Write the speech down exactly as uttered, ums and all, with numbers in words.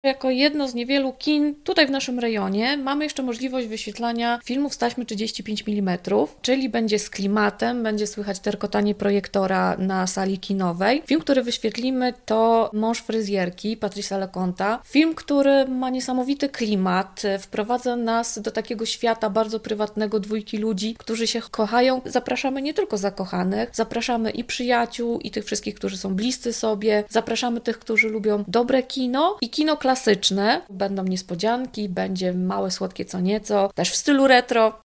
Jako jedno z niewielu kin tutaj w naszym rejonie mamy jeszcze możliwość wyświetlania filmów z taśmy trzydzieści pięć milimetrów, czyli będzie z klimatem, będzie słychać terkotanie projektora na sali kinowej. Film, który wyświetlimy, to Mąż fryzjerki Patrice'a Leconta. Film, który ma niesamowity klimat, wprowadza nas do takiego świata bardzo prywatnego dwójki ludzi, którzy się kochają. Zapraszamy nie tylko zakochanych, zapraszamy i przyjaciół, i tych wszystkich, którzy są bliscy sobie, zapraszamy tych, którzy lubią dobre kino i kino klasyczne. Będą niespodzianki, będzie małe, słodkie co nieco, też w stylu retro.